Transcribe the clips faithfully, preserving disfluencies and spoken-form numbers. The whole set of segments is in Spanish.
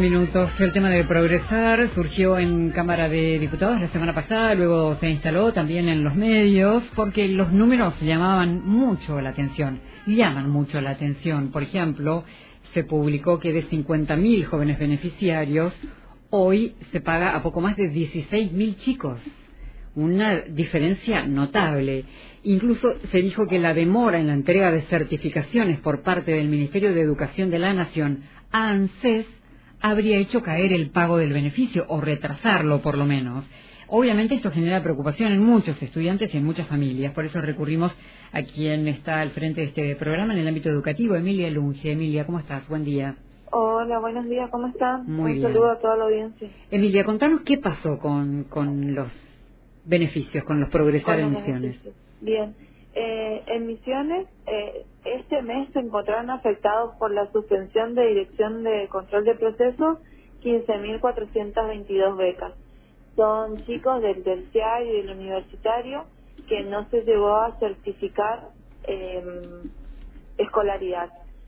minutos. El tema de Progresar surgió en Cámara de Diputados la semana pasada, luego se instaló también en los medios, porque los números llamaban mucho la atención, llaman mucho la atención. Por ejemplo, se publicó que de cincuenta mil jóvenes beneficiarios, hoy se paga a poco más de dieciséis mil chicos. Una diferencia notable. Incluso se dijo que la demora en la entrega de certificaciones por parte del Ministerio de Educación de la Nación a ANSES habría hecho caer el pago del beneficio o retrasarlo por lo menos. Obviamente esto genera preocupación en muchos estudiantes y en muchas familias, por eso recurrimos a quien está al frente de este programa en el ámbito educativo, Emilia Lunge. Emilia, ¿cómo estás? Buen día. Hola, buenos días, ¿cómo están? Muy Un bien. saludo a toda la audiencia. Emilia, contanos qué pasó con, con los beneficios, con los Progresar en Misiones. Beneficios. Bien, eh, en Misiones eh, este mes se encontraron afectados por la suspensión de Dirección de Control de Procesos quince mil cuatrocientas veintidós becas. Son chicos del terciario y del universitario que no se llegó a certificar eh, escolaridad.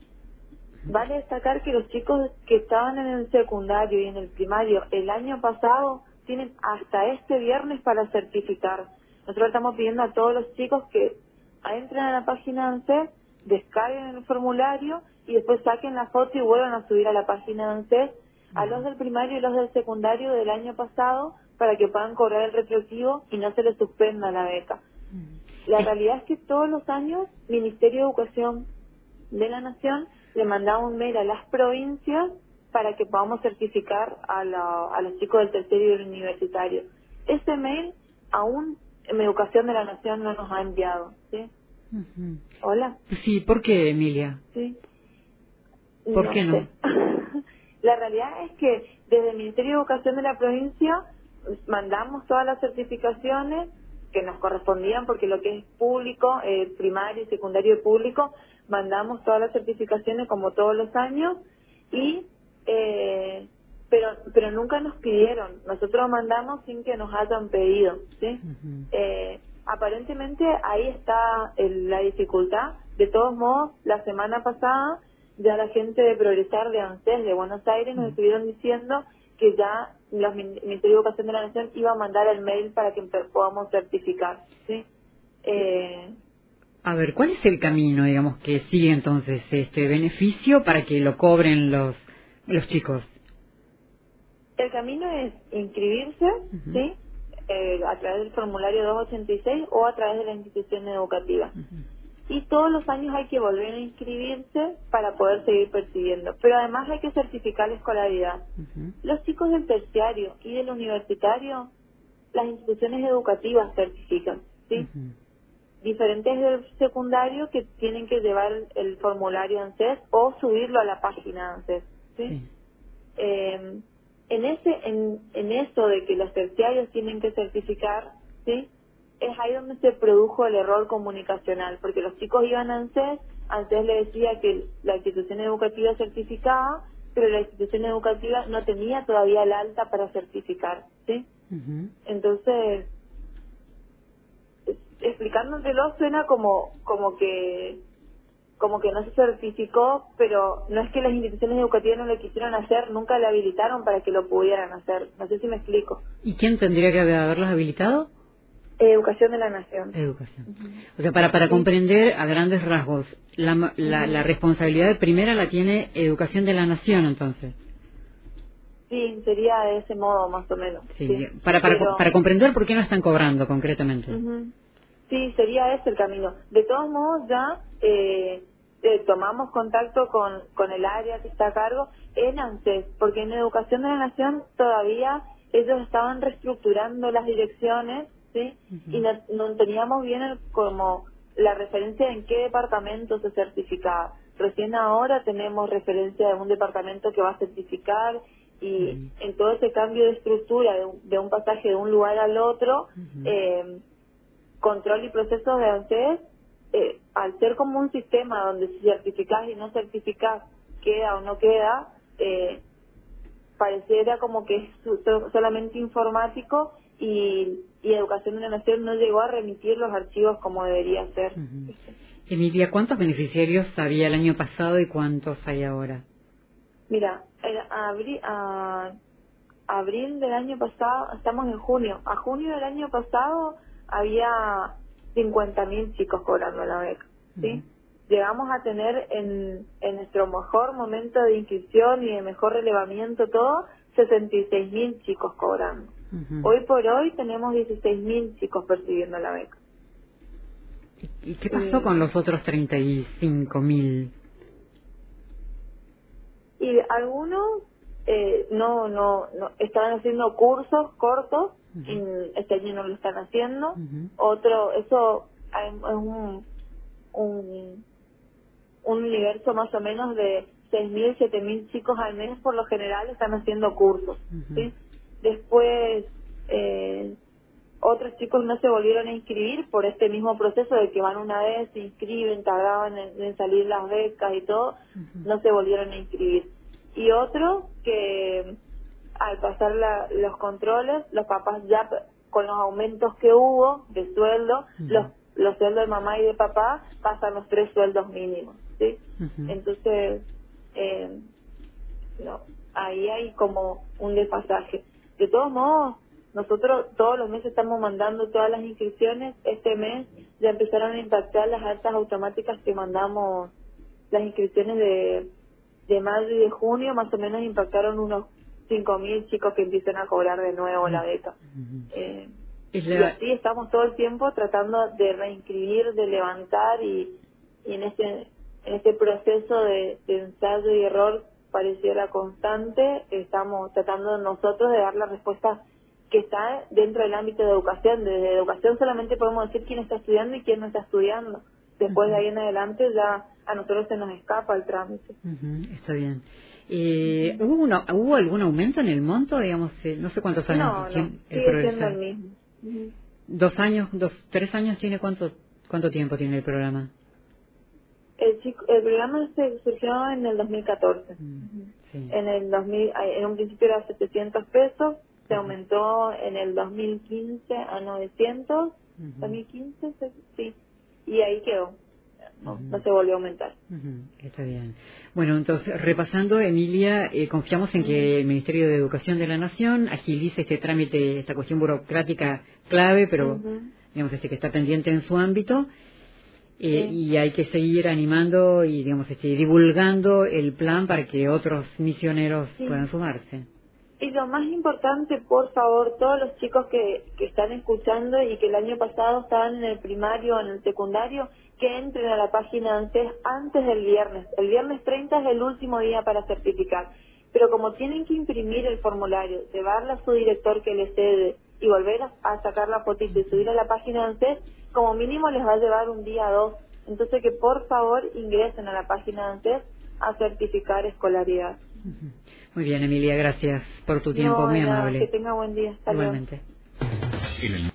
Vale destacar que los chicos que estaban en el secundario y en el primario el año pasado tienen hasta este viernes para certificar. Nosotros estamos pidiendo a todos los chicos que entren a la página de ANSES, descarguen el formulario y después saquen la foto y vuelvan a subir a la página de ANSES a los del primario y los del secundario del año pasado para que puedan cobrar el retroactivo y no se les suspenda la beca. La realidad es que todos los años Ministerio de Educación de la Nación le mandaba un mail a las provincias para que podamos certificar a, la, a los chicos del terciario y del universitario. Ese mail aún en Educación de la Nación no nos ha enviado, ¿sí? Uh-huh. Hola. Sí, ¿por qué, Emilia? Sí. ¿Por no qué no? Sé. La realidad es que desde el Ministerio de Educación de la provincia mandamos todas las certificaciones que nos correspondían, porque lo que es público, eh, primario y secundario público, mandamos todas las certificaciones como todos los años y eh, pero pero nunca nos pidieron, nosotros mandamos sin que nos hayan pedido, ¿sí? Uh-huh. eh, aparentemente ahí está el, la dificultad. De todos modos, la semana pasada ya la gente de Progresar de ANSES de Buenos Aires nos uh-huh. estuvieron diciendo que ya el Ministerio de Educación de la Nación iba a mandar el mail para que podamos certificar, ¿sí? Eh, A ver, ¿cuál es el camino, digamos, que sigue entonces este beneficio para que lo cobren los los chicos? El camino es inscribirse, uh-huh. ¿sí? Eh, a través del formulario doscientos ochenta y seis o a través de la institución educativa. Uh-huh. Y todos los años hay que volver a inscribirse para poder seguir percibiendo. Pero además hay que certificar la escolaridad. Uh-huh. Los chicos del terciario y del universitario, las instituciones educativas certifican, ¿sí? Uh-huh. Diferentes del secundario que tienen que llevar el formulario ANSES o subirlo a la página ANSES, ¿sí? Sí. Eh, en ese en, en eso de que los terciarios tienen que certificar, ¿sí? Es ahí donde se produjo el error comunicacional, porque los chicos iban a ANSES, ANSES le decía que la institución educativa certificaba, pero la institución educativa no tenía todavía el alta para certificar, ¿sí? Uh-huh. Entonces, explicándotelo suena como como que como que no se certificó, pero no es que las instituciones educativas no lo quisieron hacer, nunca le habilitaron para que lo pudieran hacer. No sé si me explico. ¿Y quién tendría que haberlos habilitado? Educación de la Nación. Educación. Uh-huh. O sea, para para sí. comprender a grandes rasgos, la, la, uh-huh. la responsabilidad primera la tiene Educación de la Nación, entonces. Sí, sería de ese modo más o menos. Sí. sí. Para para Pero... para comprender por qué no están cobrando concretamente. Uh-huh. Sí, sería ese el camino. De todos modos, ya eh, eh, tomamos contacto con, con el área que está a cargo en ANSES, porque en Educación de la Nación todavía ellos estaban reestructurando las direcciones, ¿sí? Uh-huh. Y no, no teníamos bien el, como la referencia en qué departamento se certificaba. Recién ahora tenemos referencia de un departamento que va a certificar y uh-huh. en todo ese cambio de estructura de un, de un pasaje de un lugar al otro, uh-huh. eh, control y procesos de ANSES, eh, al ser como un sistema donde si certificás y no certificás queda o no queda, eh, pareciera como que es solamente informático y, y Educación de la Nación no llegó a remitir los archivos como debería ser. Uh-huh. Emilia, ¿cuántos beneficiarios había el año pasado y cuántos hay ahora? Mira, el abri- a abril del año pasado, estamos en junio, a junio del año pasado había cincuenta mil chicos cobrando la beca, ¿sí? Uh-huh. Llegamos a tener en, en nuestro mejor momento de inscripción y de mejor relevamiento todo, sesenta y seis mil chicos cobrando. Uh-huh. Hoy por hoy tenemos dieciséis mil chicos percibiendo la beca. ¿Y, y qué pasó y, con los otros treinta y cinco mil? Y algunos eh, no, no, no, estaban haciendo cursos cortos, uh-huh. y este año no lo están haciendo. Uh-huh. Otro, eso es un, un, un universo más o menos de seis mil, siete mil chicos al mes, por lo general están haciendo cursos, uh-huh. ¿sí? Después, eh, otros chicos no se volvieron a inscribir por este mismo proceso de que van una vez, se inscriben, tardaban en, en salir las becas y todo, uh-huh. no se volvieron a inscribir. Y otros que al pasar la, los controles, los papás ya con los aumentos que hubo de sueldo, uh-huh. los, los sueldos de mamá y de papá pasan los tres sueldos mínimos, ¿sí? Uh-huh. Entonces, eh, no, ahí hay como un desfasaje. De todos modos, nosotros todos los meses estamos mandando todas las inscripciones. Este mes ya empezaron a impactar las altas automáticas que mandamos, las inscripciones de, de mayo y de junio, más o menos impactaron unos cinco mil chicos que empiezan a cobrar de nuevo la beca. Uh-huh. Eh, y así estamos todo el tiempo tratando de reinscribir, de levantar, y, y en este en este proceso de, de ensayo y error pareciera constante, estamos tratando nosotros de dar la respuesta que está dentro del ámbito de educación. Desde educación solamente podemos decir quién está estudiando y quién no está estudiando. Después, uh-huh. de ahí en adelante ya a nosotros se nos escapa el trámite. Uh-huh. Está bien. Eh, ¿hubo, una, ¿Hubo algún aumento en el monto? Digamos, eh, no sé cuántos años. No, no, sigue siendo el mismo. Uh-huh. ¿Dos años, dos, tres años tiene? ¿Cuánto, cuánto tiempo tiene el programa? El, chico, el programa se surgió en el dos mil catorce. Uh-huh. Sí. En el dos mil, en un principio era setecientos pesos. Se aumentó en el dos mil quince a novecientos, uh-huh. dos mil quince, sí, y ahí quedó, no, uh-huh. no se volvió a aumentar. Uh-huh. Está bien. Bueno, entonces, repasando, Emilia, eh, confiamos en uh-huh. que el Ministerio de Educación de la Nación agilice este trámite, esta cuestión burocrática clave, pero, uh-huh. digamos, este que está pendiente en su ámbito, eh, sí. y hay que seguir animando y, digamos, este, divulgando el plan para que otros misioneros sí. puedan sumarse. Y lo más importante, por favor, todos los chicos que, que están escuchando y que el año pasado estaban en el primario o en el secundario, que entren a la página ANSES antes del viernes. El viernes treinta es el último día para certificar. Pero como tienen que imprimir el formulario, llevarle a su director que le cede y volver a, a sacar la fotito y subir a la página ANSES, como mínimo les va a llevar un día o dos. Entonces que por favor ingresen a la página ANSES a certificar escolaridad. Uh-huh. Muy bien, Emilia, gracias por tu tiempo, no, muy amable. Que tenga buen día. Hasta Igualmente. luego.